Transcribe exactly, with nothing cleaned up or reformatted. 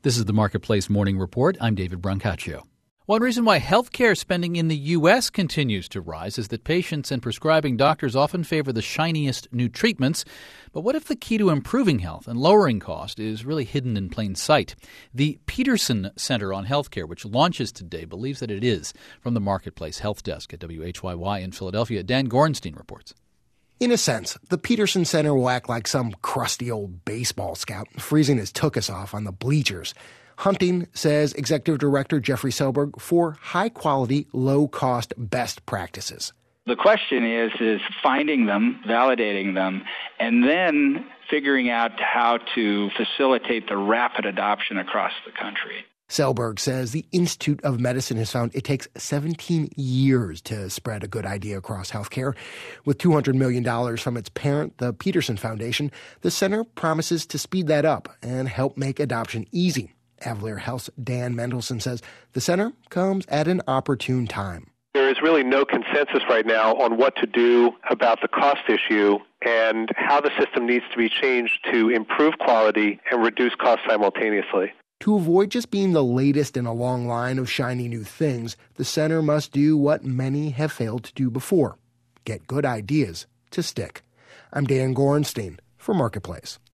This is the Marketplace Morning Report. I'm David Brancaccio. One reason why healthcare spending in the U S continues to rise is that patients and prescribing doctors often favor the shiniest new treatments. But what if the key to improving health and lowering cost is really hidden in plain sight? The Peterson Center on Healthcare, which launches today, believes that it is. From the Marketplace Health Desk at W H Y Y in Philadelphia, Dan Gorenstein reports. In a sense, the Peterson Center will act like some crusty old baseball scout, freezing his tuchus off on the bleachers. Hunting, says Executive Director Jeffrey Selberg, for high-quality, low-cost best practices. The question is, is finding them, validating them, and then figuring out how to facilitate the rapid adoption across the country. Selberg says the Institute of Medicine has found it takes seventeen years to spread a good idea across healthcare. With two hundred million dollars from its parent, the Peterson Foundation, the center promises to speed that up and help make adoption easy. Avalere Health's Dan Mendelsohn says the center comes at an opportune time. There is really no consensus right now on what to do about the cost issue and how the system needs to be changed to improve quality and reduce costs simultaneously. To avoid just being the latest in a long line of shiny new things, the center must do what many have failed to do before: get good ideas to stick. I'm Dan Gorenstein for Marketplace.